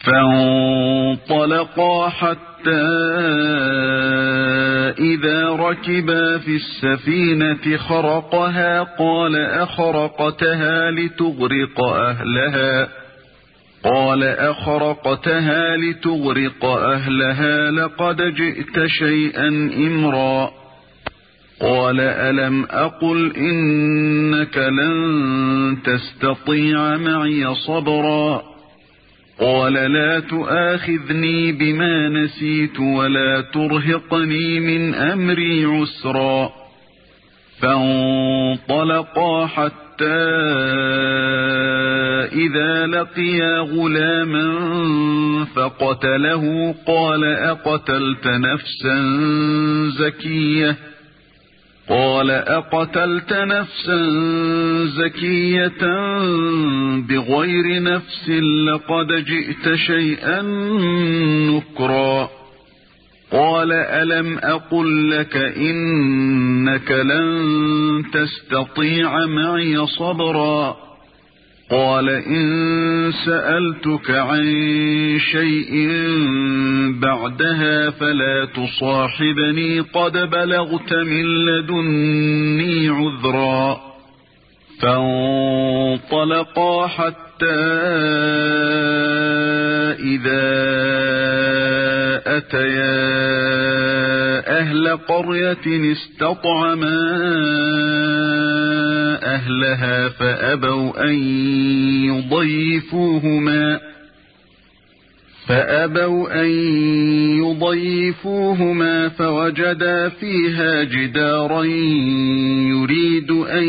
فانطلقا حتى إذا ركبا في السفينة خرقها قال أخرقتها لتغرق أهلها لقد جئت شيئا إمرا. قال ألم أقل إنك لن تستطيع معي صبرا. قال لا تؤاخذني بما نسيت ولا ترهقني من أمري عسرا. فانطلقا حتى إذا لقيا غلاما فقتله قال أقتلت نفسا زكية بغير نفس لقد جئت شيئا نكرا. قال ألم أقل لك إنك لن تستطيع معي صبرا. قال إن سألتك عن شيء بعدها فلا تصاحبني قد بلغت من لدني عذرا. فانطلقا حتى إذا أتيا أهل قرية استطعما أهلها فأبوا أن يضيفوهما فوجدا فيها جدارا يريد أن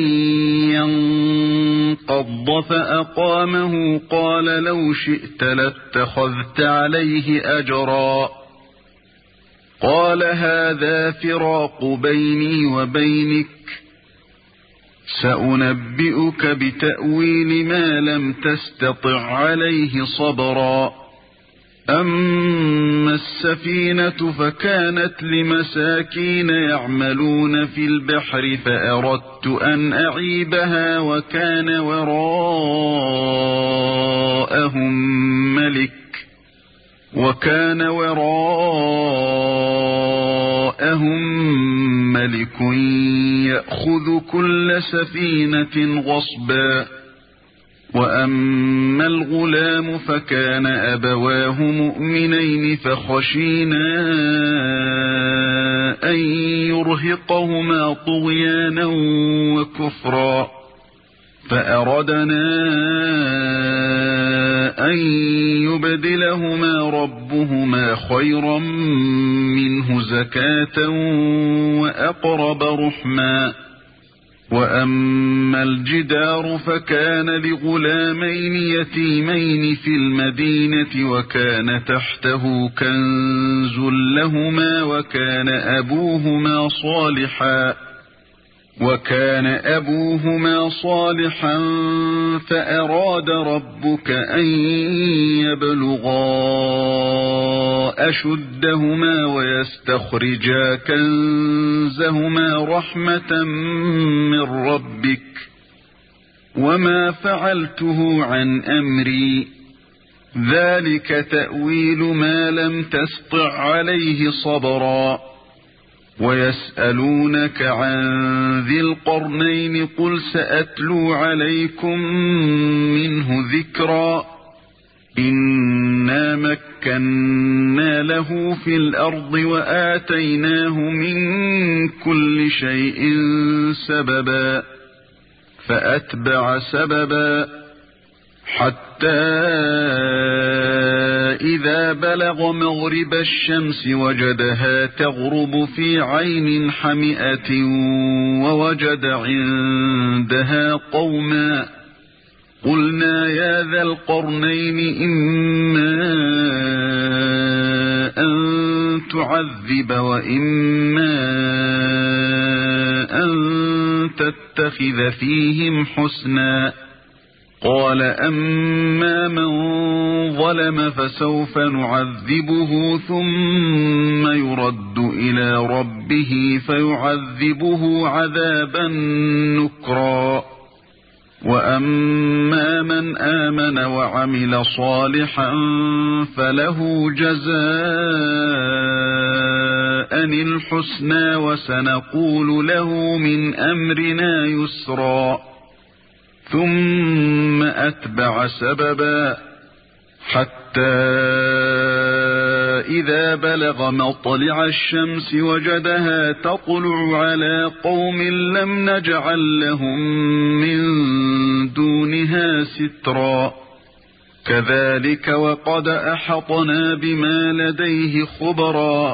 ينقض فأقامه قال لو شئت لاتخذت عليه أجرا. قال هذا فراق بيني وبينك سأنبئك بتأويل ما لم تستطع عليه صبرا. أما السفينة فكانت لمساكين يعملون في البحر فأردت أن أعيبها وكان وراءهم ملك يأخذ كل سفينة غصبا. وأما الغلام فكان أبواه مؤمنين فخشينا أن يرهقهما طغيانا وكفرا فأردنا أن يبدلهما ربهما خيرا منه زكاة وأقرب رحما. وأما الجدار فكان لغلامين يتيمين في المدينة وكان تحته كنز لهما وكان أبوهما صالحا فأراد ربك أن يبلغا أشدهما ويستخرجا كنزهما رحمة من ربك وما فعلته عن أمري ذلك تأويل ما لم تسطع عليه صبرا. ويسألونك عن ذي القرنين قل سأتلو عليكم منه ذكرا. إنا مكنا له في الأرض وآتيناه من كل شيء سببا فأتبع سببا حتى إذا بلغ مغرب الشمس وجدها تغرب في عين حمئة ووجد عندها قوما قلنا يا ذا القرنين إما أن تعذب وإما أن تتخذ فيهم حسنا. قال أما من ظلم فسوف نعذبه ثم يرد إلى ربه فيعذبه عذابا نكرا. وأما من آمن وعمل صالحا فله جزاء الحسنى وسنقول له من أمرنا يسرا ثم أتبع سببا حتى إذا بلغ مطلع الشمس وجدها تطلع على قوم لم نجعل لهم من دونها سترا كذلك وقد أحطنا بما لديه خبرا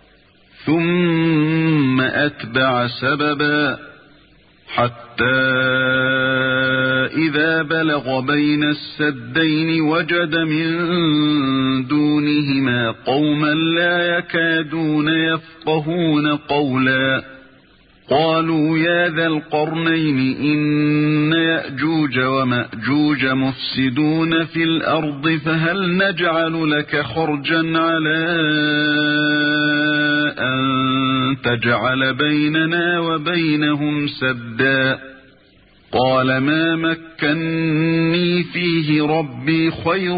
ثم أتبع سببا حتى إذا بلغ بين السدين وجد من دونهما قوما لا يكادون يفقهون قولا قالوا يا ذا القرنين إن يأجوج ومأجوج مفسدون في الأرض فهل نجعل لك خرجا على أن تجعل بيننا وبينهم سدا قال ما مكني فيه ربي خير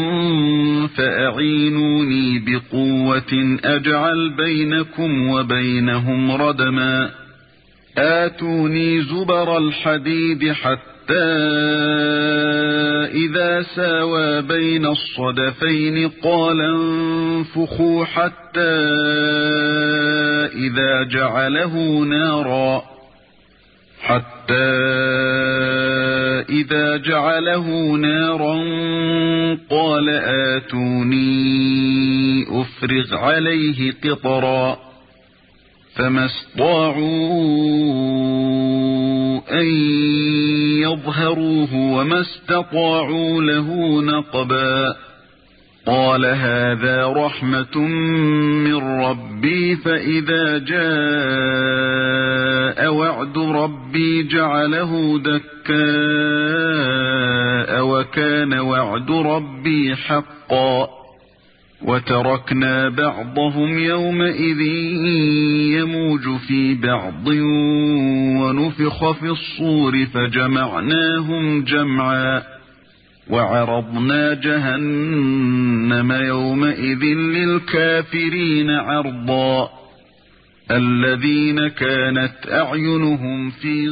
فأعينوني بقوة أجعل بينكم وبينهم ردما آتوني زبر الحديد حتى إذا ساوى بين الصدفين قال انفخوا حتى إذا جعله نارا قال آتوني أفرغ عليه قطرا فما استطاعوا أن يظهروه وما استطاعوا له نقبا قال هذا رحمة من ربي فإذا جاء وعد ربي جعله دكاء وكان وعد ربي حقا وتركنا بعضهم يومئذ يموج في بعض ونفخ في الصور فجمعناهم جمعا وعرضنا جهنم يومئذ للكافرين عرضا الذين كانت أعينهم في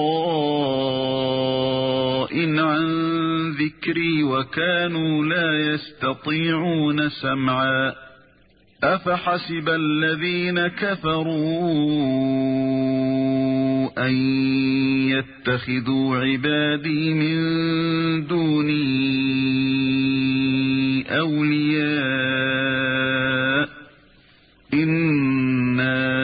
غطاء عن ذكري وكانوا لا يستطيعون سمعا أفحسب الذين كفروا أن يتخذوا عبادي من دوني أولياء إنا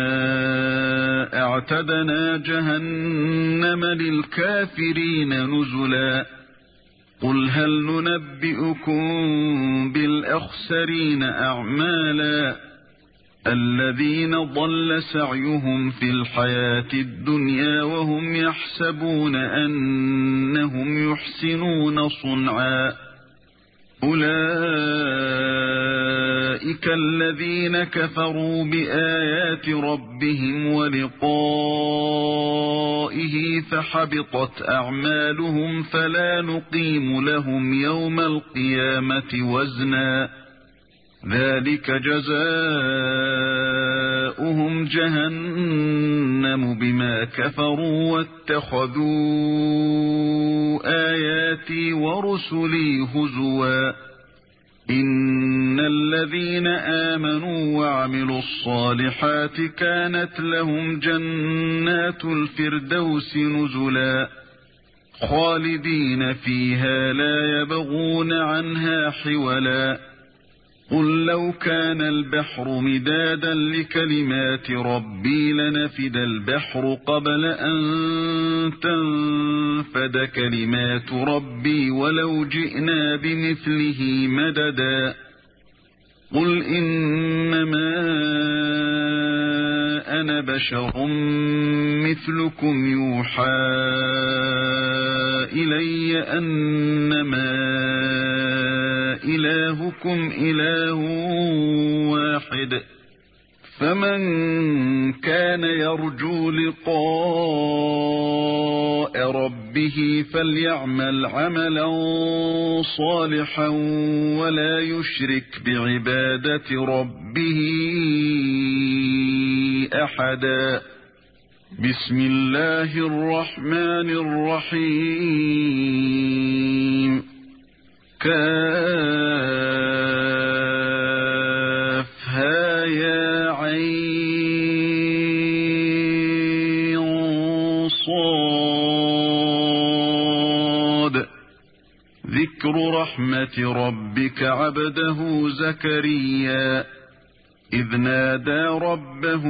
أعتدنا جهنم للكافرين نزلا قل هل ننبئكم بالأخسرين أعمالا الذين ضل سعيهم في الحياة الدنيا وهم يحسبون أنهم يحسنون صنعا أولئك الذين كفروا بآيات ربهم ولقائه فحبطت أعمالهم فلا نقيم لهم يوم القيامة وزنا ذلك جزاؤهم جهنم بما كفروا واتخذوا آياتي ورسلي هزوا إن الذين آمنوا وعملوا الصالحات كانت لهم جنات الفردوس نزلا خالدين فيها لا يبغون عنها حولا قل لو كان البحر مدادا لكلمات ربي لنفد البحر قبل أن تنفد كلمات ربي ولو جئنا بمثله مددا قل إنما أنا بشر مثلكم يوحى إلي أنما إلهكم إله واحد فمن كان يرجو لقاء ربه فليعمل عملا صالحا ولا يشرك بعبادة ربه أحدا. بسم الله الرحمن الرحيم. كافها يا عين صاد. ذكر رحمة ربك عبده زكريا إذ نادى ربه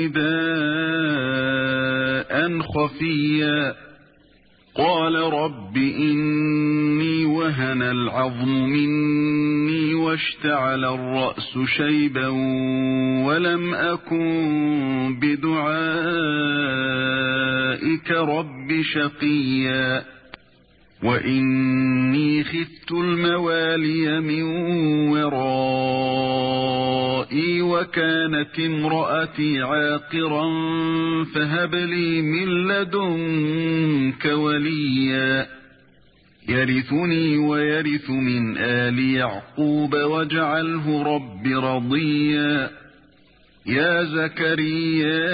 نداء خفيا قال رب إني وهن العظم مني واشتعل الرأس شيبا ولم أكن بدعائك رب شقيا وإني خفت الموالي من ورائي وكانت امرأتي عاقرا فهب لي من لدنك وليا يرثني ويرث من آل يعقوب واجعله رب رضيا. يا زكريا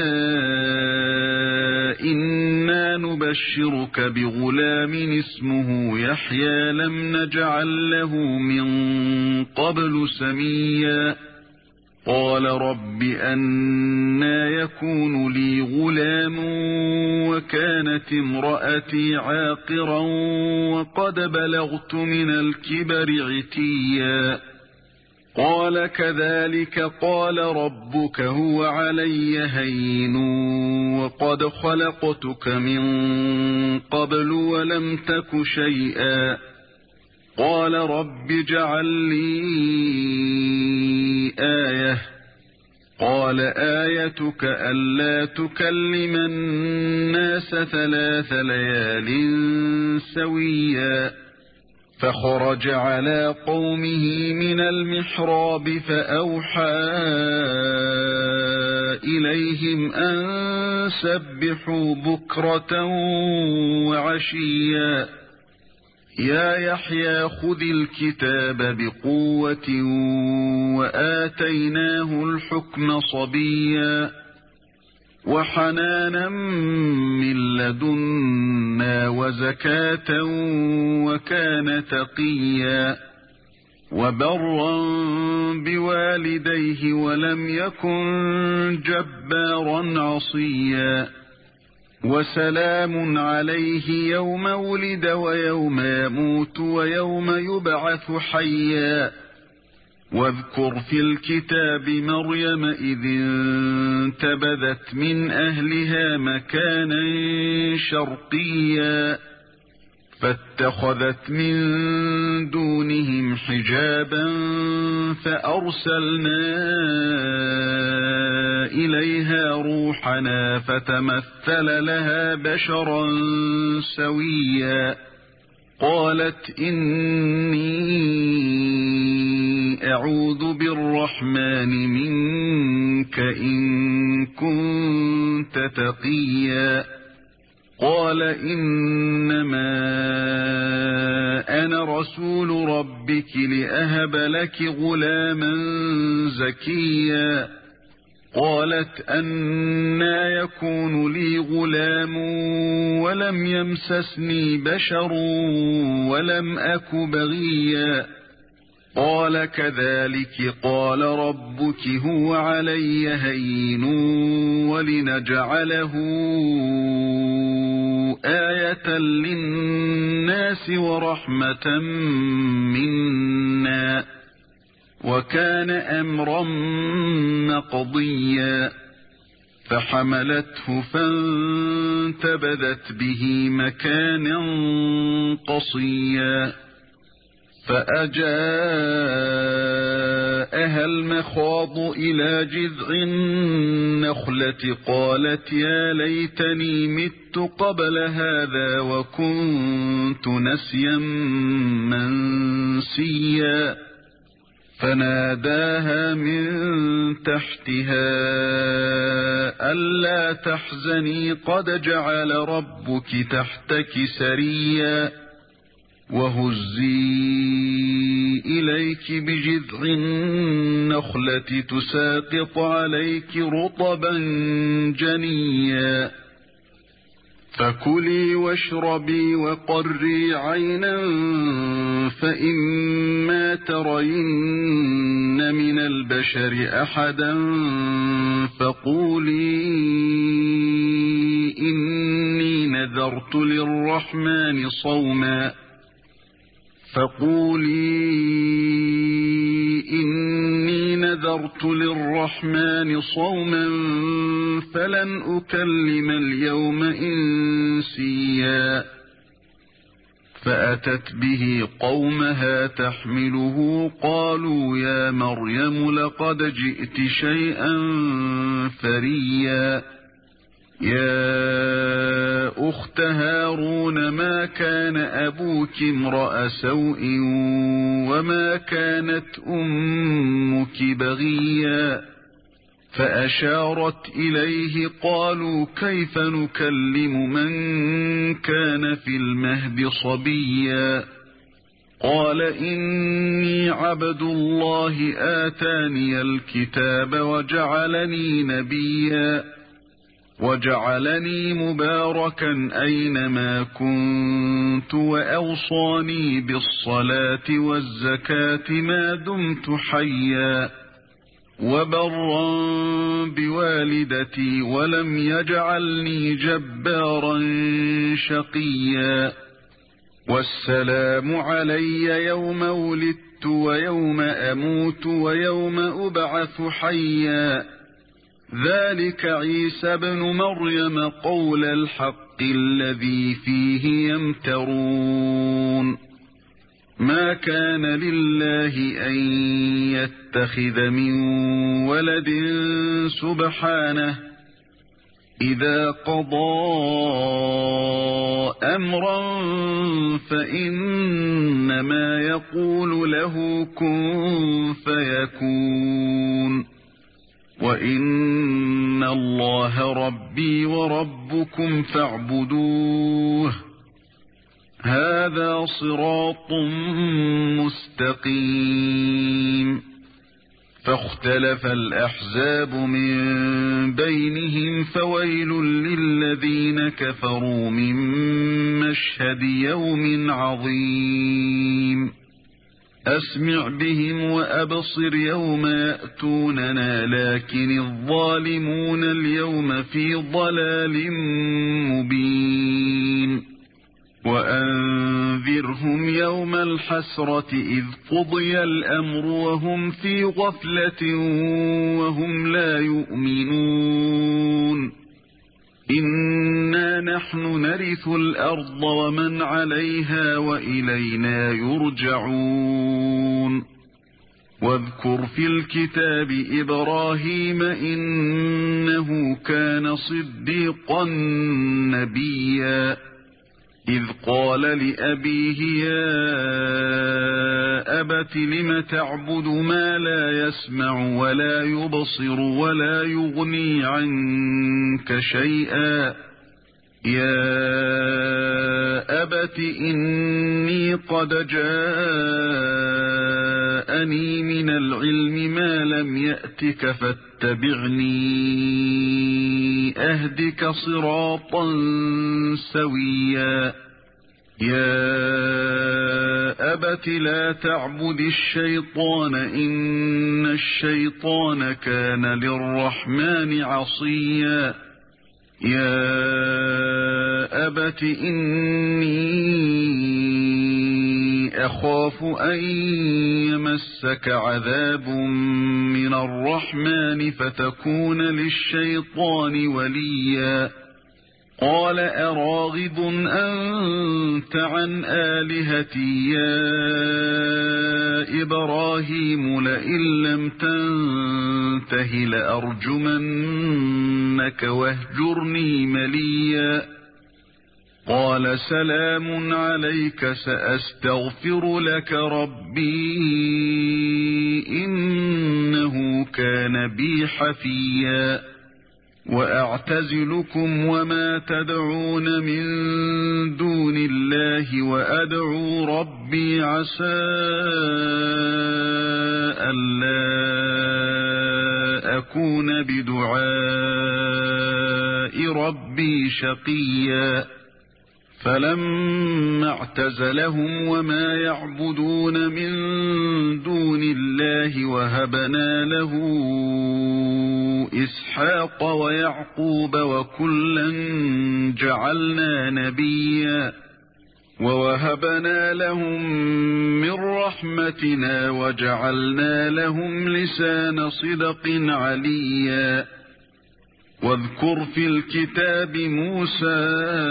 إنا نبشرك بغلام اسمه يحيى لم نجعل له من قبل سميا قال رب أنى يكون لي غلام وكانت امرأتي عاقرا وقد بلغت من الكبر عتيا قال كذلك قال ربك هو علي هين وقد خلقتك من قبل ولم تك شيئا قال رب اجعل لي آية قال آيتك ألا تكلم الناس 3 ليال سويا فخرج على قومه من المحراب فأوحى إليهم أن سبحوا بكرة وعشيا يا يحيى خذ الكتاب بقوة وآتيناه الحكم صبيا وحنانا من لدنا وزكاة وكان تقيا وبرا بوالديه ولم يكن جبارا عصيا وسلام عليه يوم ولد ويوم يموت ويوم يبعث حيا واذكر في الكتاب مريم إذ انتبذت من أهلها مكانا شرقيا فاتخذت من دونهم حجابا فأرسلنا إليها روحنا فتمثل لها بشرا سويا قالت إني أعوذ بالرحمن منك إن كنت تقيا قال إنما أنا رسول ربك لأهب لك غلاما زكيا قالت أنى يكون لي غلام ولم يمسسني بشر ولم أك بغيا قال كذلك قال ربك هو علي هين ولنجعله آية للناس ورحمة منا وكان أمرا مقضيا فحملته فانتبذت به مكانا قصيا فأجاءها المخاض إلى جذع النخلة قالت يا ليتني مت قبل هذا وكنت نسيا منسيا فناداها من تحتها ألا تحزني قد جعل ربك تحتك سريا وهزي إليك بجذع النخلة تساقط عليك رطبا جنيا فكلي واشربي وقري عينا فإما ترين من البشر أحدا فقولي إني نذرت للرحمن صوما فلن أكلم اليوم إنسيا فأتت به قومها تحمله قالوا يا مريم لقد جئت شيئا فريا يا أخت هارون ما كان أبوك امرأ سوء وما كانت أمك بغيا فأشارت إليه قالوا كيف نكلم من كان في المهد صبيا قال إني عبد الله آتاني الكتاب وجعلني نبيا وجعلني مباركا أينما كنت وأوصاني بالصلاة والزكاة ما دمت حيا وبرا بوالدتي ولم يجعلني جبارا شقيا والسلام علي يوم ولدت ويوم أموت ويوم أبعث حيا ذلك عيسى بن مريم قول الحق الذي فيه يمترون ما كان لله أن يتخذ من ولد سبحانه إذا قضى أمرا فإنما يقول له كن فيكون وإن الله ربي وربكم فاعبدوه هذا صراط مستقيم فاختلف الأحزاب من بينهم فويل للذين كفروا من مشهد يوم عظيم أسمع بهم وأبصر يوم يأتوننا لكن الظالمون اليوم في ضلال مبين وأنذرهم يوم الحسرة إذ قضي الأمر وهم في غفلة وهم لا يؤمنون إنا نحن نرث الأرض ومن عليها وإلينا يرجعون واذكر في الكتاب إبراهيم إنه كان صديقا نبيا إذ قال لأبيه يا أبت لم تعبد ما لا يسمع ولا يبصر ولا يغني عنك شيئا يا أبت إني قد جاءني من العلم ما لم يأتك فاتبعني أهدك صراطا سويا يا أبت لا تعبد الشيطان إن الشيطان كان للرحمن عصيا يا أبت إني أخاف أن يمسك عذاب من الرحمن فتكون للشيطان وليا قال أراغب أنت عن آلهتي يا إبراهيم لئن لم تنته لأرجمنك واهجرني مليا قال سلام عليك سأستغفر لك ربي إنه كان بي حفيا وأعتزلكم وما تدعون من دون الله وأدعو ربي عسى ألا أكون بدعاء ربي شقيا فلما اعتزلهم وما يعبدون من دون الله وهبنا له إسحاق ويعقوب وكلا جعلنا نبيا ووهبنا لهم من رحمتنا وجعلنا لهم لسان صدق عليا واذكر في الكتاب موسى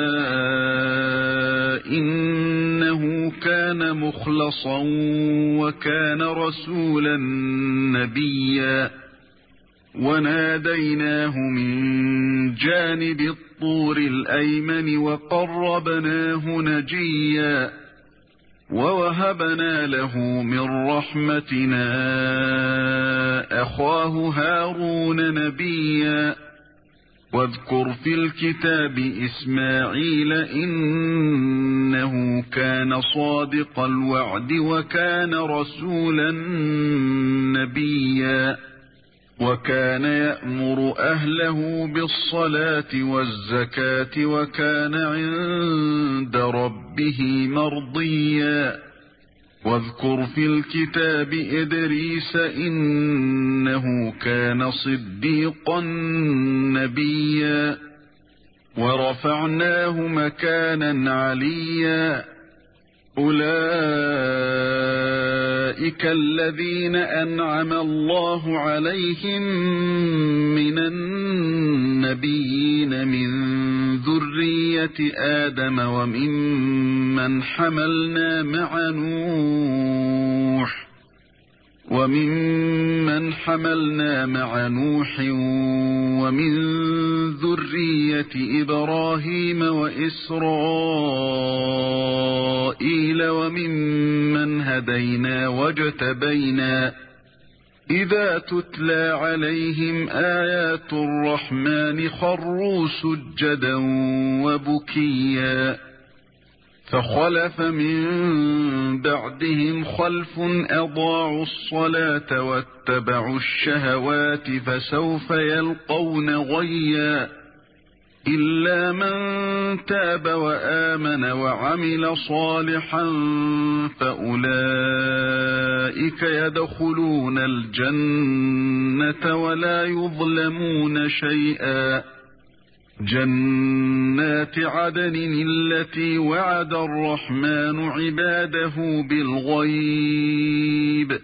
إنه كان مخلصا وكان رسولا نبيا وناديناه من جانب الطور الأيمن وقربناه نجيا ووهبنا له من رحمتنا أخاه هارون نبيا واذكر في الكتاب إسماعيل إنه كان صادق الوعد وكان رسولا نبيا وكان يأمر أهله بالصلاة والزكاة وكان عند ربه مرضيا واذكر في الكتاب إدريس إنه كان صديقا نبيا ورفعناه مكانا عليا أولئك الذين أنعم الله عليهم من النبيين من ذرية آدم وممن حملنا مع نوح ومن ذرية إبراهيم وإسرائيل وممن هدينا واجتبينا إذا تتلى عليهم آيات الرحمن خروا سجدا وبكيا فخلف من بعدهم خلف أضاعوا الصلاة واتبعوا الشهوات فسوف يلقون غيا إلا من تاب وآمن وعمل صالحا فأولئك يدخلون الجنة ولا يظلمون شيئا جنات عدن التي وعد الرحمن عباده بالغيب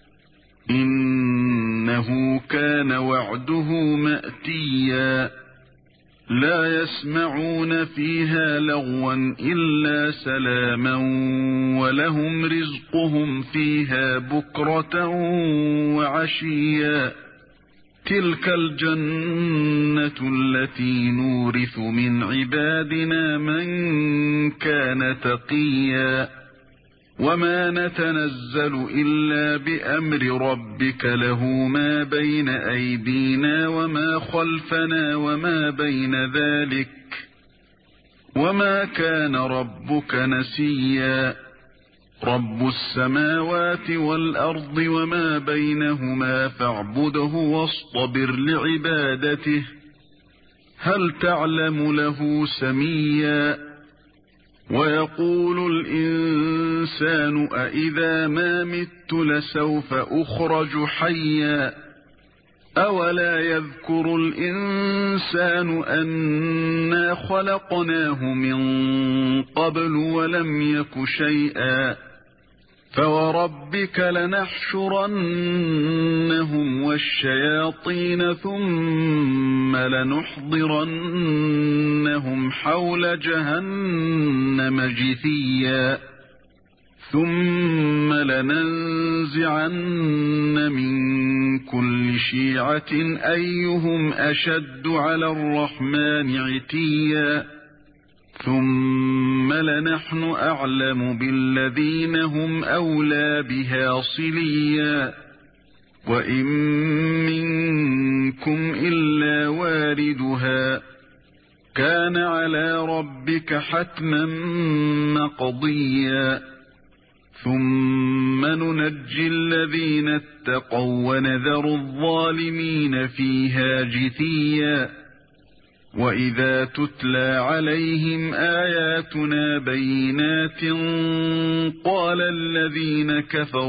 إنه كان وعده مأتيا لا يسمعون فيها لغوا إلا سلاما ولهم رزقهم فيها بكرة وعشيا تلك الجنة التي نورث من عبادنا من كان تقيا وما نتنزل إلا بأمر ربك له ما بين أيدينا وما خلفنا وما بين ذلك وما كان ربك نسيا رب السماوات والأرض وما بينهما فاعبده واصطبر لعبادته هل تعلم له سميا ويقول الإنسان أإذا ما مت لسوف أخرج حيا أولا يذكر الإنسان أنا خلقناه من قبل ولم يك شيئا فوربك لنحشرنهم والشياطين ثم لنحضرنهم حول جهنم جثيا ثم لننزعن من كل شيعة أيهم أشد على الرحمن عتيا ثم ثم لنحن أعلم بالذين هم أولى بها صليا وإن منكم إلا واردها كان على ربك حتما مقضيا ثم ننجي الذين اتقوا ونذر الظالمين فيها جثيا وإذا تتلى عليهم آياتنا بينات قال الذين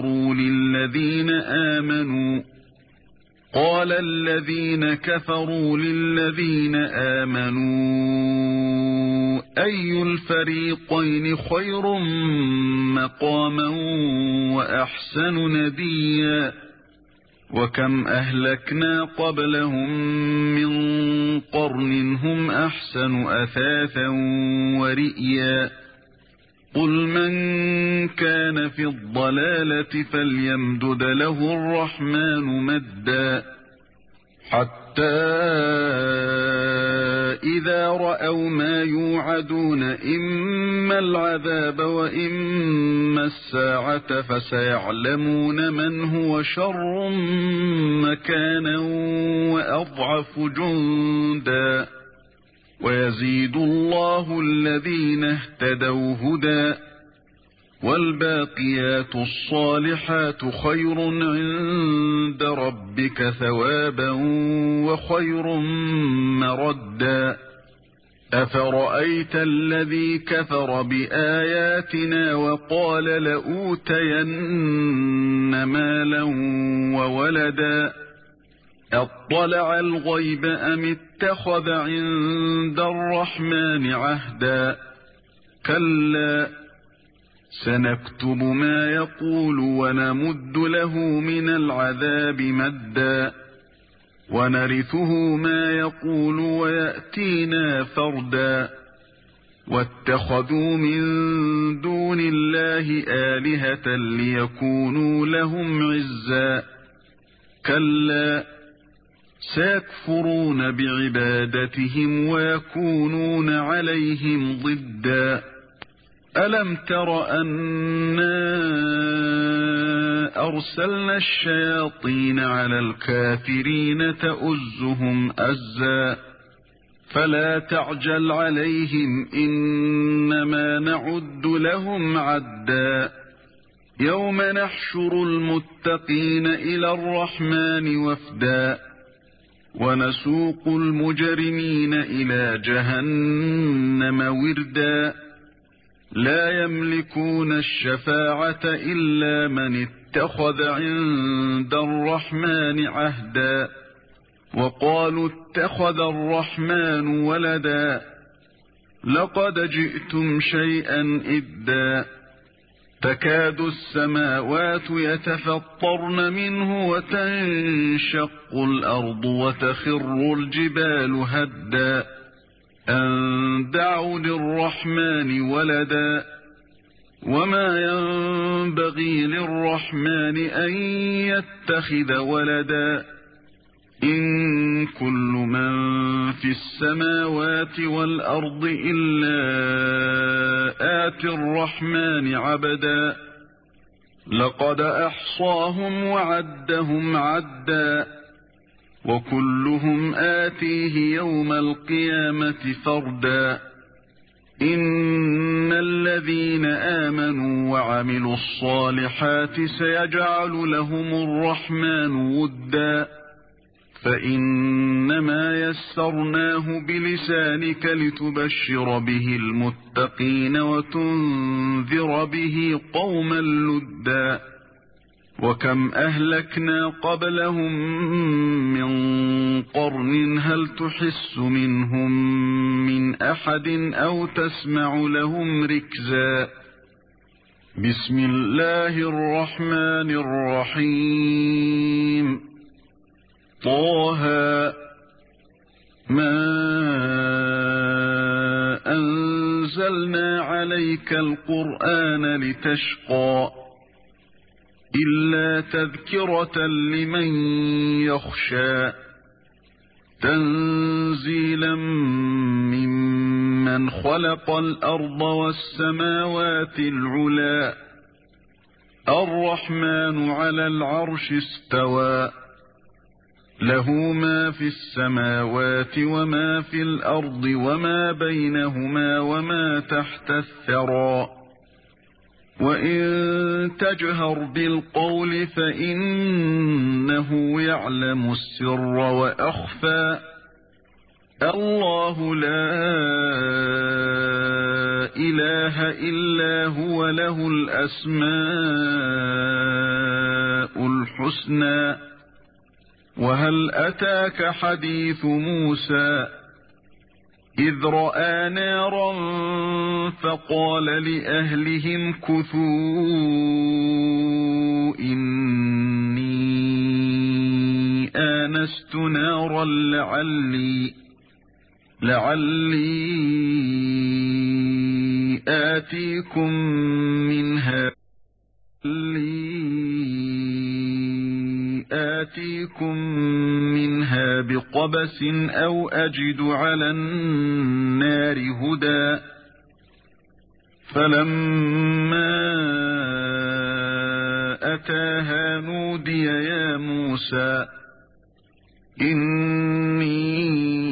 كفروا للذين آمنوا أي الفريقين خير مقاما وأحسن نديا وكم أهلكنا قبلهم من قرن هم أحسن أثاثا ورئيا قل من كان في الضلالة فليمدد له الرحمن مدا حتى إذا رأوا ما يوعدون إما العذاب وإما الساعة فسيعلمون من هو شر مكانا وأضعف جندا ويزيد الله الذين اهتدوا هدى والباقيات الصالحات خير عند ربك ثوابا وخير مردا أفرأيت الذي كفر بآياتنا وقال لأوتين مالا وولدا أطلع الغيب أم اتخذ عند الرحمن عهدا كلا سنكتب ما يقول ونمد له من العذاب مدا ونرثه ما يقول ويأتينا فردا واتخذوا من دون الله آلهة ليكونوا لهم عزا كلا سيكفرون بعبادتهم ويكونون عليهم ضدا ألم تر أنا أرسلنا الشياطين على الكافرين تؤزهم أزا فلا تعجل عليهم إنما نعد لهم عدا يوم نحشر المتقين إلى الرحمن وفدا ونسوق المجرمين إلى جهنم وردا لا يملكون الشفاعة إلا من اتخذ عند الرحمن عهدا وقالوا اتخذ الرحمن ولدا لقد جئتم شيئا إدا تكاد السماوات يتفطرن منه وتنشق الأرض وتخر الجبال هدا أن دعوا للرحمن ولدا وما ينبغي للرحمن أن يتخذ ولدا إن كل من في السماوات والأرض إلا آتي الرحمن عبدا لقد أحصاهم وعدهم عدا وكلهم آتيه يوم القيامة فردا إن الذين آمنوا وعملوا الصالحات سيجعل لهم الرحمن ودا فإنما يسرناه بلسانك لتبشر به المتقين وتنذر به قوما لدا وكم أهلكنا قبلهم من قرن هل تحس منهم من أحد أو تسمع لهم ركزا بسم الله الرحمن الرحيم طه ما أنزلنا عليك القرآن لتشقى إلا تذكرة لمن يخشى تنزيلا ممن أَمَّنْ خَلَقَ الْأَرْضَ وَالسَّمَاوَاتِ الْعُلَى الرَّحْمَنُ عَلَى الْعَرْشِ اسْتَوَى لَهُ مَا فِي السَّمَاوَاتِ وَمَا فِي الْأَرْضِ وَمَا بَيْنَهُمَا وَمَا تَحْتَ الثَّرَى وَإِن تَجْهَرْ بِالْقَوْلِ فَإِنَّهُ يَعْلَمُ السِّرَّ وَأَخْفَى اللَّهُ لَا إِلَٰهَ إِلَّا هُوَ لَهُ الْأَسْمَاءُ الْحُسْنَى وَهَلْ أَتَاكَ حَدِيثُ مُوسَى إِذْ رَأَىٰ نَارًا فَقَالَ لِأَهْلِهِ امْكُثُوا إِنِّي آنَسْتُ نَارًا لعلي آتيكم منها بقبس أو أجد على النار هدى فلما أتاها نودي يا موسى إني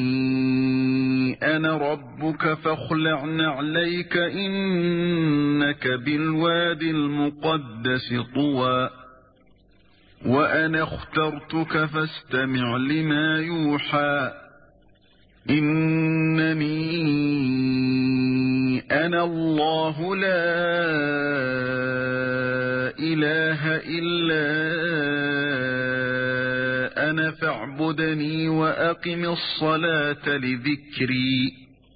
أنا ربك فاخلع نعليك إنك بالواد المقدس طوى وأنا اخترتك فاستمع لما يوحى إنني أنا الله لا إله إلا أنا فاعبدني وأقم الصلاة لذكري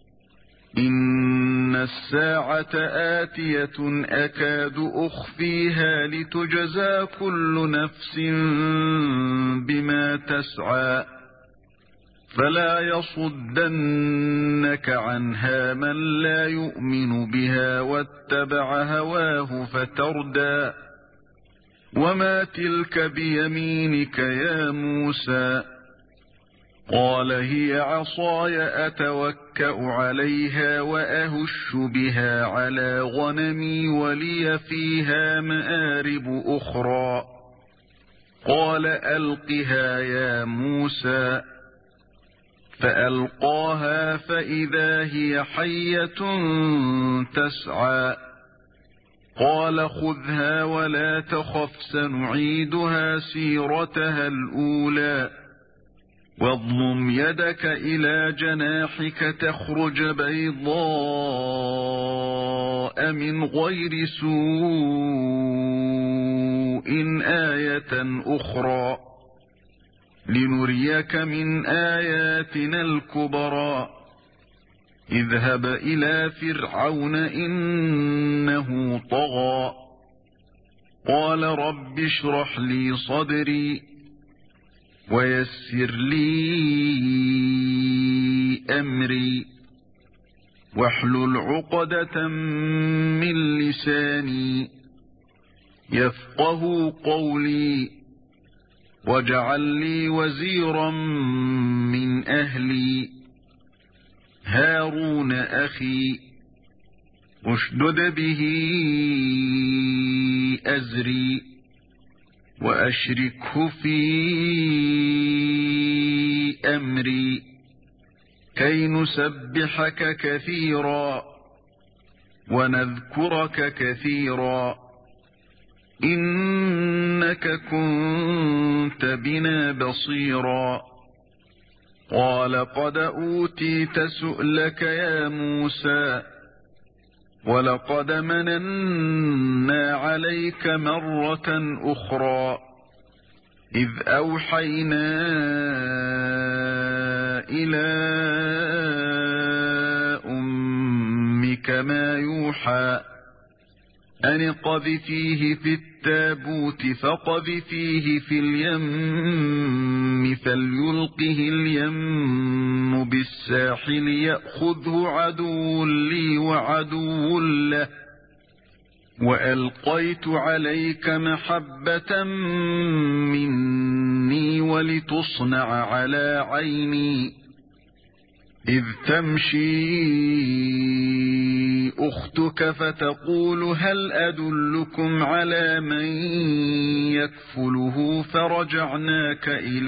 إن الساعة آتية أكاد أخفيها لتجزى كل نفس بما تسعى فلا يصدنك عنها من لا يؤمن بها واتبع هواه فتردى وما تلك بيمينك يا موسى قال هي عصاي أتوكأ عليها وأهش بها على غنمي ولي فيها مآرب أخرى قال ألقها يا موسى فألقاها فإذا هي حية تسعى قال خذها ولا تخف سنعيدها سيرتها الأولى واضمم يدك إلى جناحك تخرج بيضاء من غير سوء آية أخرى لنريك من آياتنا الكبرى اذهب إلى فرعون إنه طغى قال رب اشرح لي صدري ويسر لي أمري واحلل عقدة من لساني يفقه قولي واجعل لي وزيرا من أهلي هارون أخي اشدد به أزري وأشركه في أمري كي نسبحك كثيرا ونذكرك كثيرا إنك كنت بنا بصيرا قال قد أوتيت سؤلك يا موسى ولقد مننا عليك مرة أخرى إذ أوحينا إلى أمك ما يوحى أن اقذفيه في التابوت فقذفيه في اليم فليلقه اليم بالساحل يأخذه عدو لي وعدو له وألقيت عليك محبة مني ولتصنع على عيني إذ تمشي أختك فتقول هل أدلكم على من يكفله فرجعناك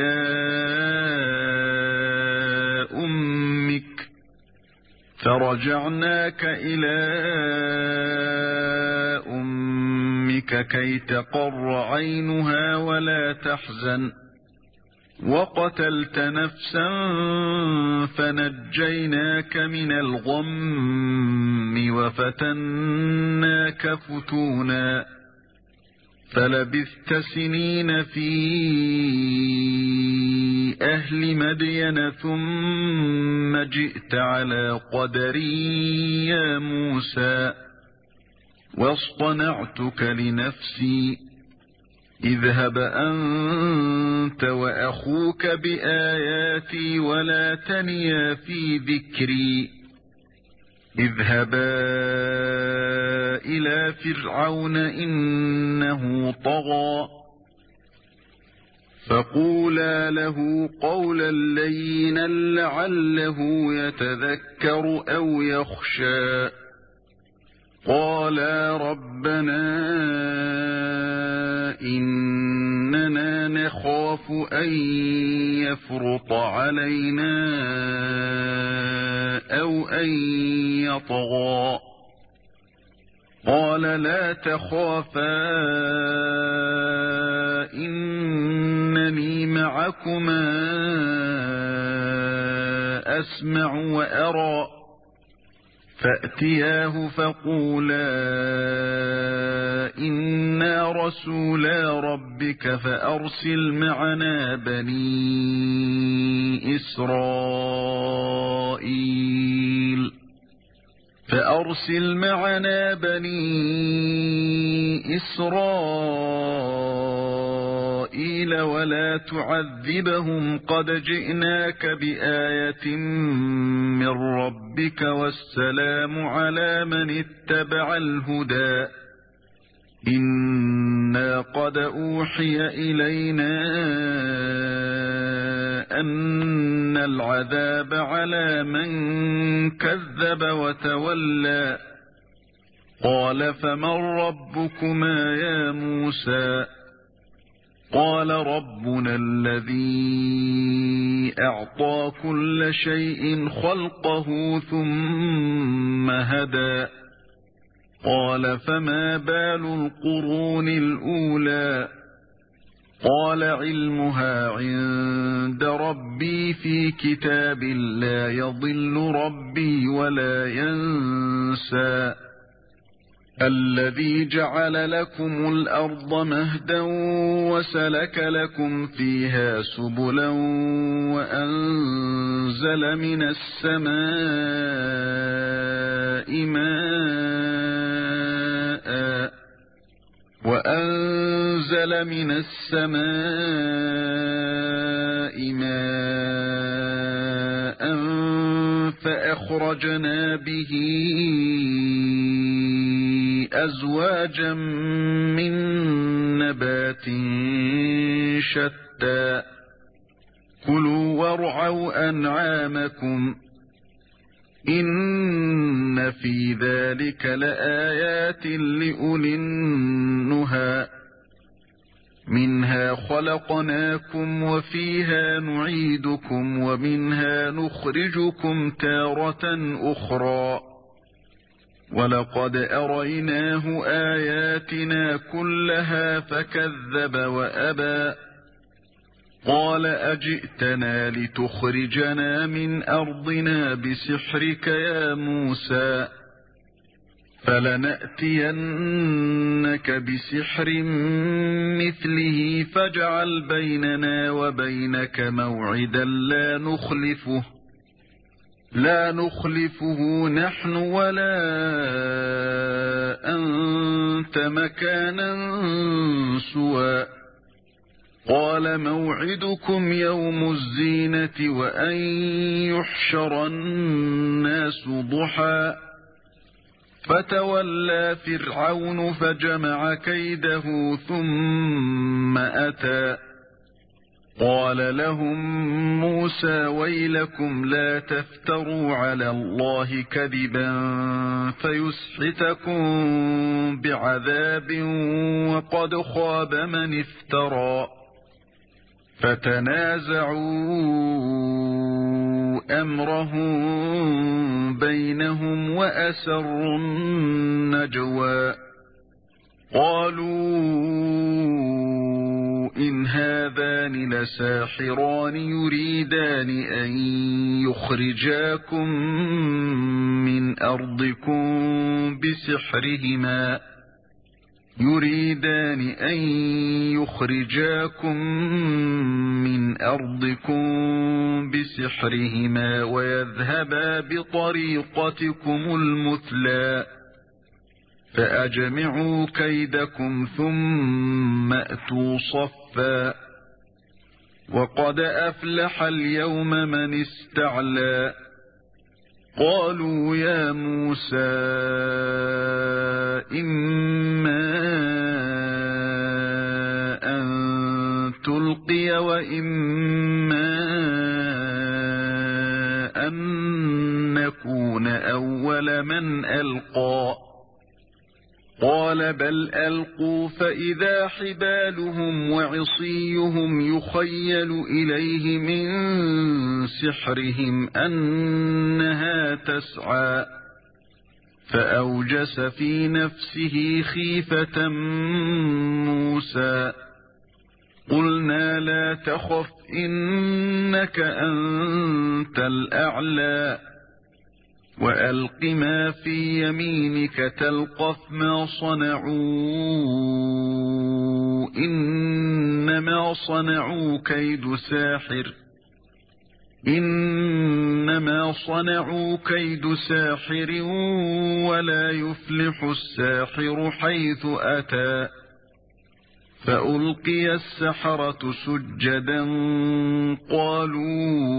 إلى أمك كي تقر عينها ولا تحزن وقتلت نفسا فنجيناك من الغم وفتناك فتونا فلبثت سنين في أهل مدين ثم جئت على قدري يا موسى واصطنعتك لنفسي اذهب أنت وأخوك بآياتي ولا تنيا في ذكري اذهبا إلى فرعون إنه طغى فقولا له قولا لينا لعله يتذكر أو يخشى قالا ربنا إننا نخاف أن يفرط علينا أو أن يطغى قال لا تخافا إنني معكما أسمع وأرى فأتياه فقولا إنا رسولا ربك فأرسل معنا بني إسرائيل ولا تعذبهم قد جئناك بآية من ربك والسلام على من اتبع الهدى إنا قد أوحي إلينا أن العذاب على من كذب وتولى قال فمن ربكما يا موسى قال ربنا الذي أعطى كل شيء خلقه ثم هدى قال فما بال القرون الأولى قال علمها عند ربي في كتاب لا يضل ربي ولا ينسى الذي جعل لكم الأرض مهدا وسلك لكم فيها سبلا وأنزل من السماء ماء فأخرجنا به أزواجا من نبات شتى كلوا وارعوا أنعامكم إن في ذلك لآيات لأولي النهى منها خلقناكم وفيها نعيدكم ومنها نخرجكم تارة أخرى ولقد أريناه آياتنا كلها فكذب وأبى قال أجئتنا لتخرجنا من أرضنا بسحرك يا موسى فلنأتينك بسحر مثله فاجعل بيننا وبينك موعدا لا نخلفه نحن ولا أنت مكانا سوى قال موعدكم يوم الزينة وأن يحشر الناس ضحى فتولى فرعون فجمع كيده ثم أتى قال لهم موسى ويلكم لا تفتروا على الله كذبا فيسحتكم بعذاب وقد خاب من افترى فتنازعوا أمرهم بينهم وأسروا النجوى قالوا إن هذان لساحران يريدان أن يخرجاكم من أرضكم بسحرهما ويذهبا بطريقتكم المثلى فأجمعوا كيدكم ثم أتوا صفا وقد أفلح اليوم من استعلى قالوا يا موسى إما أن تلقي وإما أن نكون أول من ألقى قال بل ألقوا فإذا حبالهم وعصيهم يخيل إليه من سحرهم أنها تسعى فأوجس في نفسه خيفة موسى قلنا لا تخف إنك أنت الأعلى وألق ما في يمينك تلقف ما صنعوا إنما صنعوا كيد ساحر ولا يفلح الساحر حيث أتى فألقي السحرة سجدا قالوا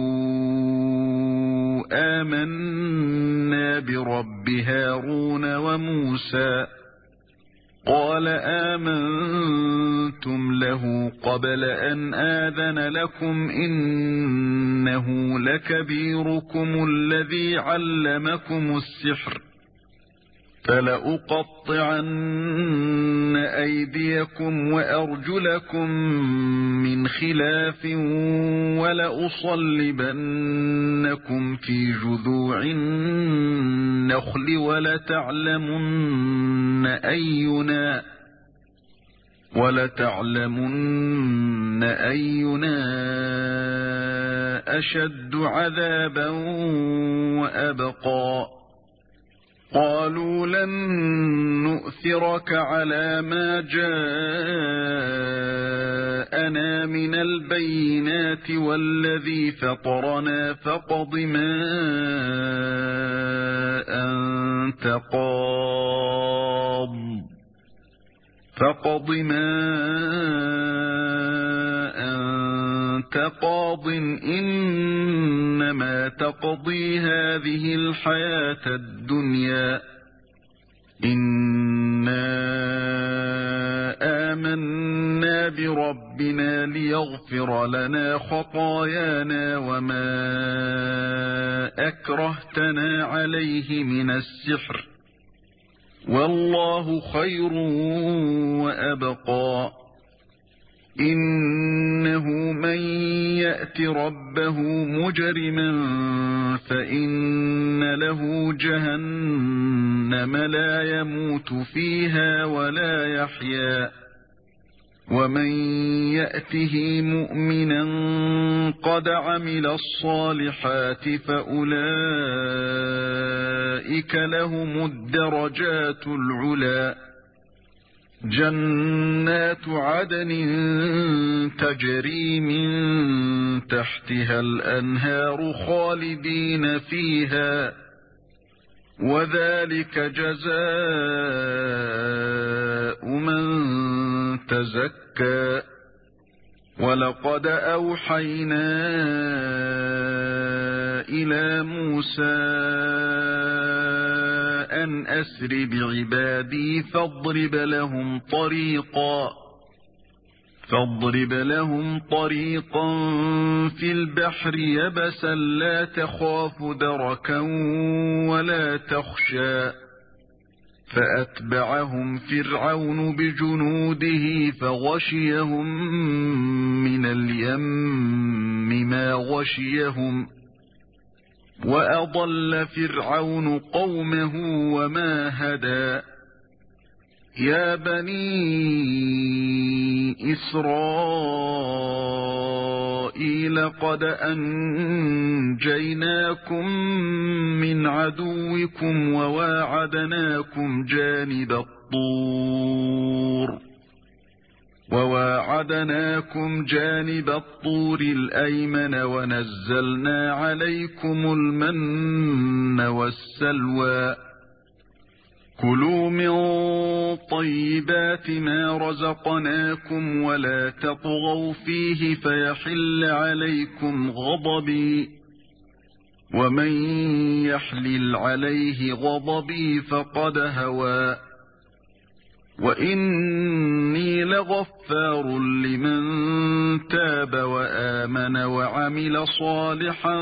آمنا برب هارون وموسى قال آمنتم له قبل أن آذن لكم إنه لكبيركم الذي علمكم السحر فلأقطعن أيديكم وأرجلكم من خلاف ولأصلبنكم في جذوع النخل ولتعلمن أينا أشد عذابا وأبقى قالوا لن نؤثرك على ما جاءنا من البينات والذي فطرنا فاقض ما أنت قاض إنما تقضي هذه الحياة الدنيا إنا آمنا بربنا ليغفر لنا خطايانا وما أكرهتنا عليه من السحر والله خير وأبقى إنه من يأت ربه مجرما فإن له جهنم لا يموت فيها ولا يحيا ومن يأته مؤمنا قد عمل الصالحات فأولئك لهم الدرجات العلى جنات عدن تجري من تحتها الأنهار خالدين فيها وذلك جزاء من تزكى ولقد أوحينا إلى موسى أن أسر بعبادي فاضرب لهم طريقا في البحر يبسا لا تخاف دركا ولا تخشى فأتبعهم فرعون بجنوده فغشيهم من اليم ما غشيهم وأضل فرعون قومه وما هدى يا بني إسرائيل قد أنجيناكم من عدوكم وواعدناكم جانب الطور الأيمن ونزلنا عليكم المن والسلوى كلوا من طيبات ما رزقناكم ولا تطغوا فيه فيحل عليكم غضبي ومن يحلل عليه غضبي فقد هوى وإني لغفار لمن تاب وآمن وعمل صالحا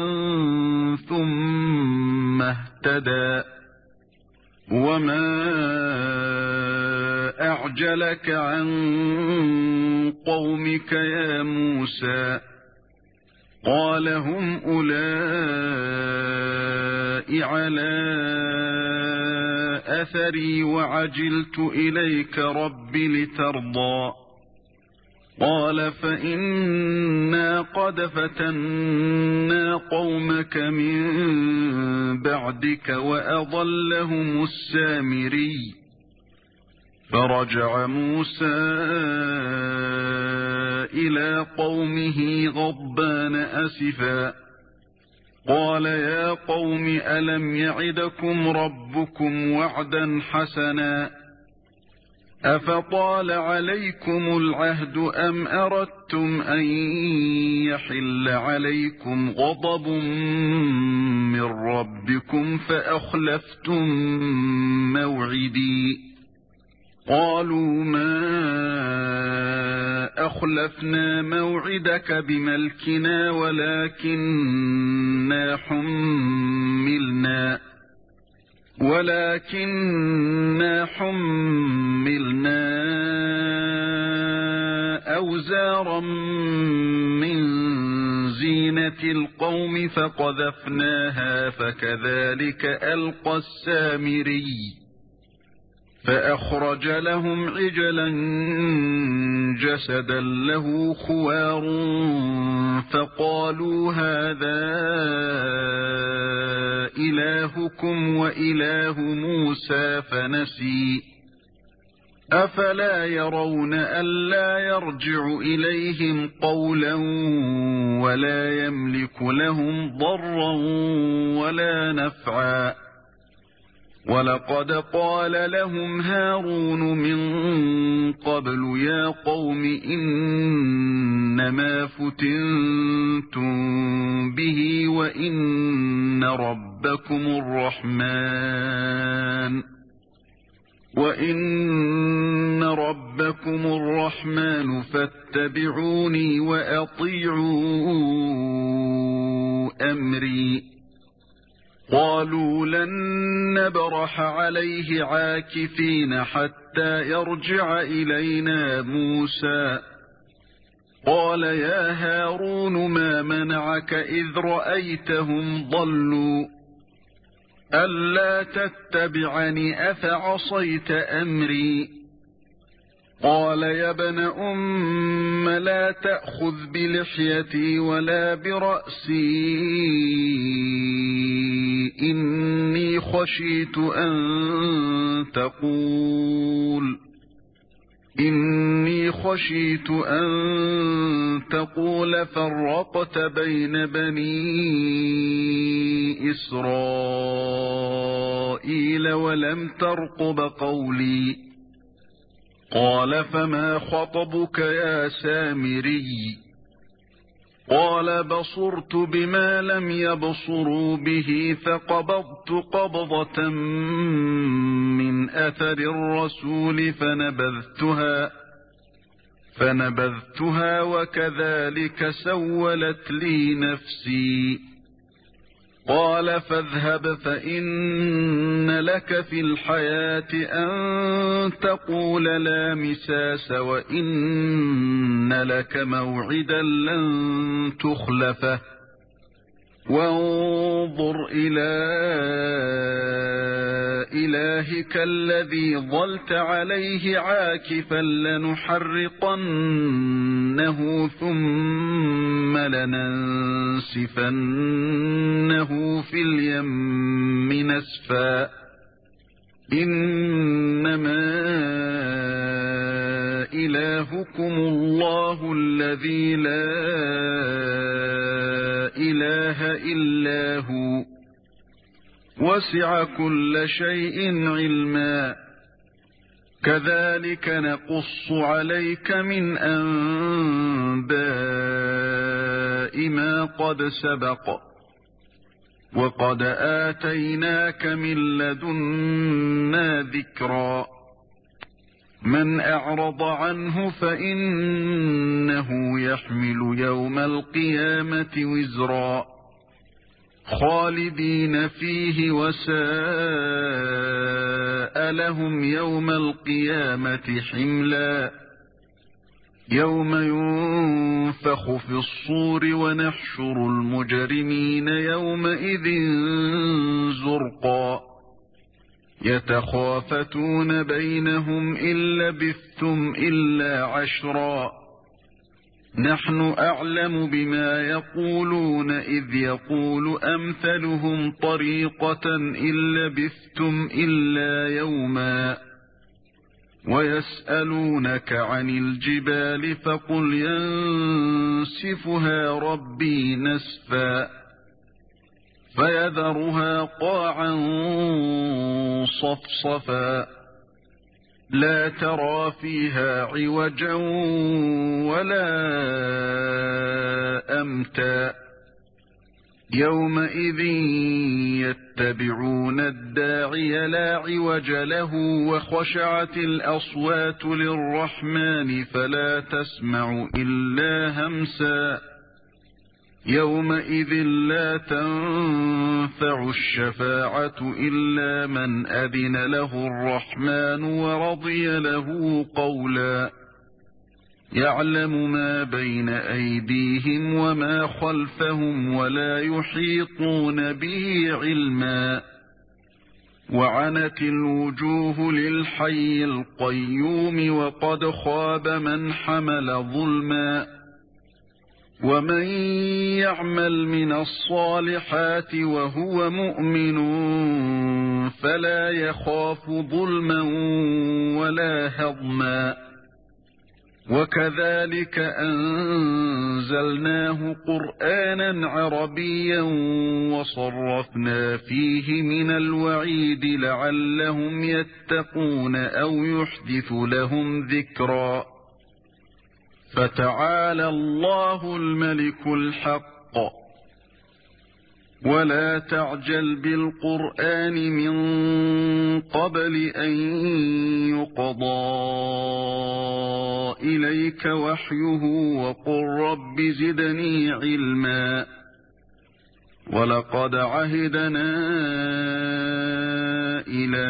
ثم اهتدى وما أعجلك عن قومك يا موسى قال هم أولئك على أثري وعجلت إليك رب لترضى قال فإنا قد فتنا قومك من بعدك وأضلهم السامري فرجع موسى إلى قومه غضبان أسفا قال يا قوم ألم يعدكم ربكم وعدا حسنا أفطال عليكم العهد أم أردتم أن يحل عليكم غضب من ربكم فأخلفتم موعدي قالوا ما أخلفنا موعدك بملكنا ولكننا حملنا أوزارا من زينة القوم فقذفناها فكذلك ألقى السامري فأخرج لهم عجلا جسدا له خوار فقالوا هذا إلهكم وإله موسى فنسي أفلا يرون ألا يرجع إليهم قولا ولا يملك لهم ضرا ولا نفعا ولقد قال لهم هارون من قبل يا قوم إنما فتنتم به وإن ربكم الرحمن فاتبعوني وأطيعوا أمري قالوا لن نبرح عليه عاكفين حتى يرجع إلينا موسى قال يا هارون ما منعك إذ رأيتهم ضلوا ألا تتبعني أفعصيت أمري قال يا ابن أم لا تأخذ بلحيتي ولا برأسي إني خشيت أن تقول فرقت بين بني إسرائيل ولم ترقب قولي قال فما خطبك يا سامري قال بصرت بما لم يبصروا به فقبضت قبضة من أثر الرسول فنبذتها وكذلك سولت لي نفسي. قال فاذهب فإن لك في الحياة أن تقول لا مساس وإن لك موعدا لن تخلفه وانظر إلى إلهك الذي ظلت عليه عاكفا لنحرقنه ثم لننسفنه في اليم نسفا إنما إلهكم الله الذي لا إله إلا هو وسع كل شيء علما كذلك نقص عليك من أنباء ما قد سبق وقد آتيناك من لدنا ذكرا من أعرض عنه فإنه يحمل يوم القيامة وزرا خالدين فيه وساء لهم يوم القيامة حملا يوم ينفخ في الصور ونحشر المجرمين يومئذ زرقا يتخافتون بينهم إن لبثتم إلا عشرا نحن أعلم بما يقولون إذ يقول أمثلهم طريقة إن لبثتم إلا يوما ويسألونك عن الجبال فقل ينسفها ربي نسفا فيذرها قاعا صفصفا لا ترى فيها عوجا ولا أمتا يومئذ يتبعون الداعي لا عوج له وخشعت الأصوات للرحمن فلا تسمع إلا همسا يومئذ لا تنفع الشفاعة إلا من أذن له الرحمن ورضي له قولا يعلم ما بين أيديهم وما خلفهم ولا يحيطون به علما وعنت الوجوه للحي القيوم وقد خاب من حمل ظلما ومن يعمل من الصالحات وهو مؤمن فلا يخاف ظلما ولا هضما وكذلك أنزلناه قرآنا عربيا وصرفنا فيه من الوعيد لعلهم يتقون أو يحدث لهم ذكرا فتعالى الله الملك الحق ولا تعجل بالقرآن من قبل أن يقضى إليك وحيه وقل رب زدني علما ولقد عهدنا إلى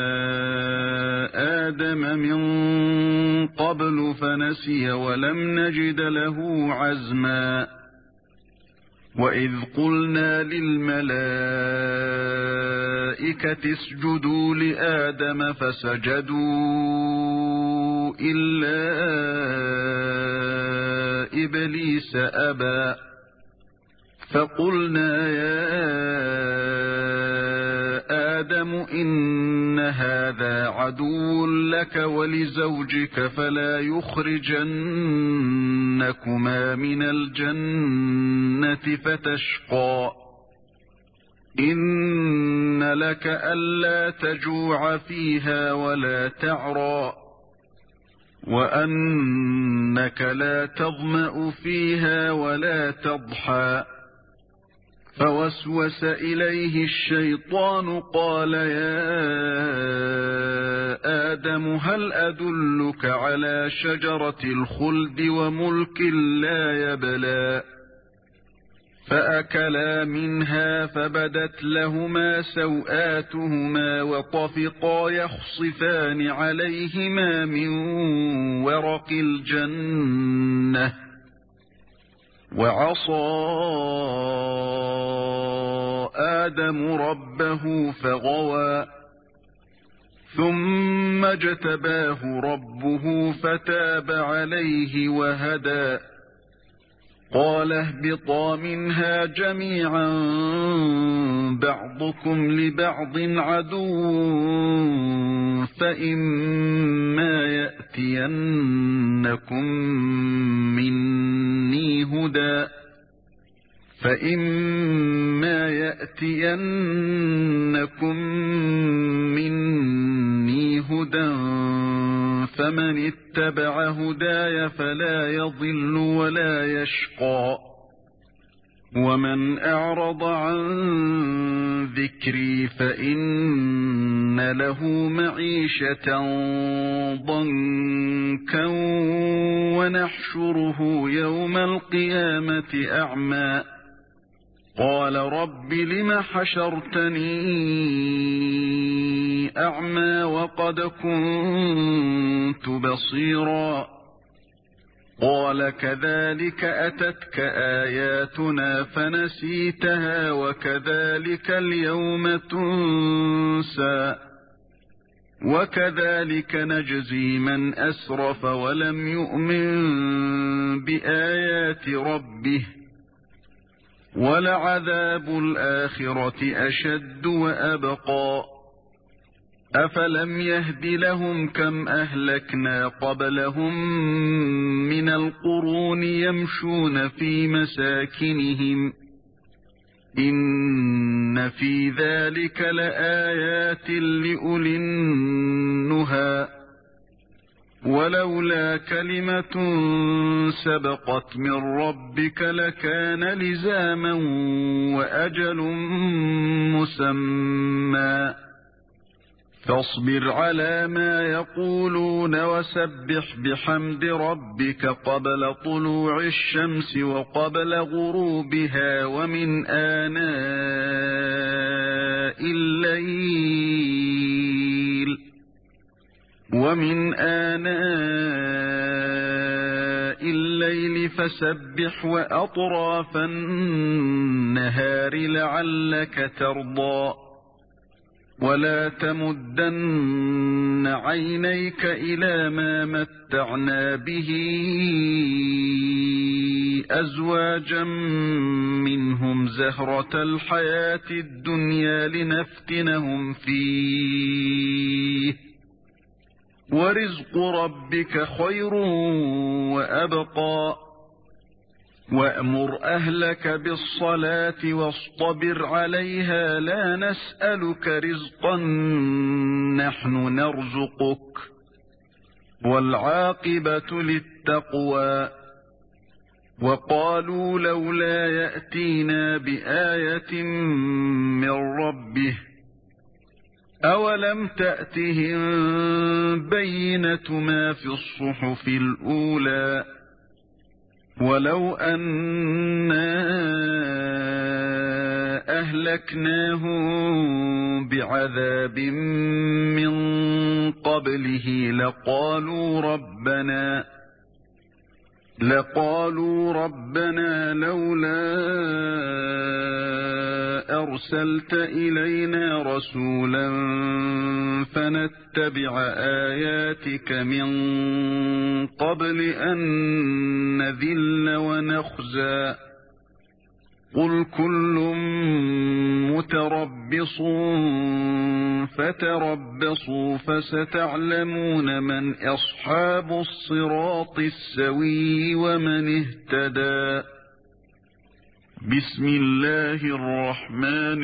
آدم من قبل فنسي ولم نجد له عزما وإذ قلنا للملائكة اسجدوا لآدم فسجدوا إلا إبليس أبى فقلنا يا آدم إن هذا عدو لك ولزوجك فلا يخرجنكما من الجنة فتشقى إن لك ألا تجوع فيها ولا تعرى وأنك لا تظمأ فيها ولا تضحى فوسوس إليه الشيطان قال يا آدم هل أدلك على شجرة الخلد وملك لا يبلى فأكلا منها فبدت لهما سوآتهما وطفقا يخصفان عليهما من ورق الجنة وعصى آدم ربه فغوى ثم اجتباه ربه فتاب عليه وهدى قال اهبطا منها جميعا بعضكم لبعض عدو فإما يأتينكم مني هدى فمن اتبع هداي فلا يضل ولا يشقى ومن أعرض عن ذكري فإن له معيشة ضنكا ونحشره يوم القيامة أعمى قال رب لم حشرتني أعمى وقد كنت بصيرا قال كذلك أتتك آياتنا فنسيتها وكذلك اليوم تنسى وكذلك نجزي من أسرف ولم يؤمن بآيات ربه ولعذاب الآخرة أشد وأبقى أفلم يهد لهم كم أهلكنا قبلهم من القرون يمشون في مساكنهم إن في ذلك لآيات لأولي النهى ولولا كلمة سبقت من ربك لكان لزاما وأجل مسمى فاصبر على ما يقولون وسبح بحمد ربك قبل طلوع الشمس وقبل غروبها ومن آناء الليل فسبح وأطراف النهار لعلك ترضى ولا تمدن عينيك إلى ما متعنا به أزواجا منهم زهرة الحياة الدنيا لنفتنهم فيه ورزق ربك خير وأبقى وأمر أهلك بالصلاة واصطبر عليها لا نسألك رزقا نحن نرزقك والعاقبة للتقوى وقالوا لولا يأتينا بآية من ربه أولم تأتهم بينة ما في الصحف الأولى ولو أنا أهلكناهم بعذاب من قبله لقالوا ربنا لولا أرسلت إلينا رسولا فنتبع آياتك من قبل أن نذل ونخزى قل كل متربص فتربصوا فستعلمون من أصحاب الصراط السوي ومن اهتدى بسم الله الرحمن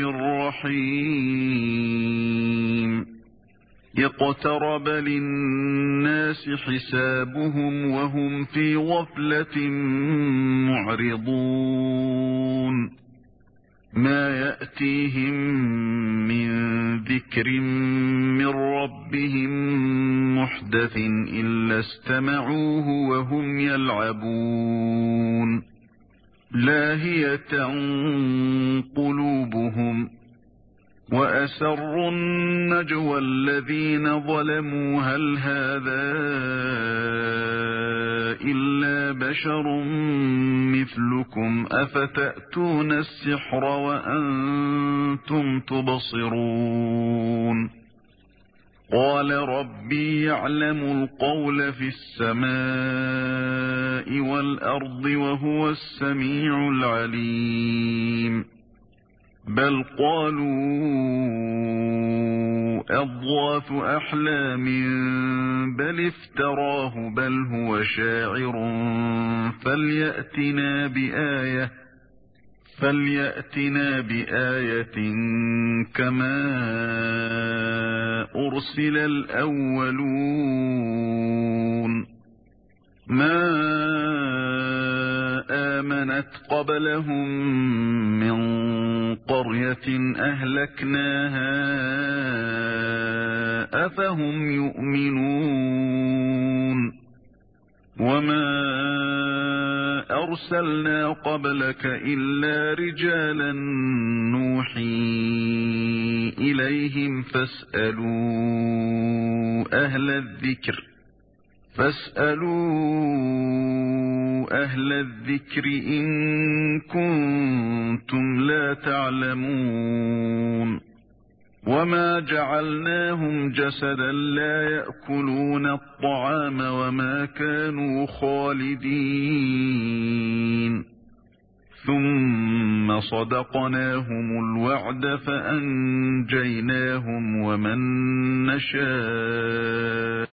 الرحيم اقترب للناس حسابهم وهم في غفلة معرضون ما يأتيهم من ذكر من ربهم محدث إلا استمعوه وهم يلعبون لاهية قلوبهم وأسروا النجوى الذين ظلموا هل هذا إلا بشر مثلكم أفتأتون السحر وأنتم تبصرون قال ربي يعلم القول في السماء والأرض وهو السميع العليم بل قالوا أضغاث أحلام بل افتراه بل هو شاعر فليأتنا بآية كما أرسل الأولون ما آمنت قبلهم من قرية أهلكناها أفهم يؤمنون وما أرسلنا قبلك إلا رجالا نوحي إليهم فاسألوا أهل الذكر إن كنتم لا تعلمون وما جعلناهم جسدا لا يأكلون الطعام وما كانوا خالدين ثم صدقناهم الوعد فأنجيناهم ومن نشاء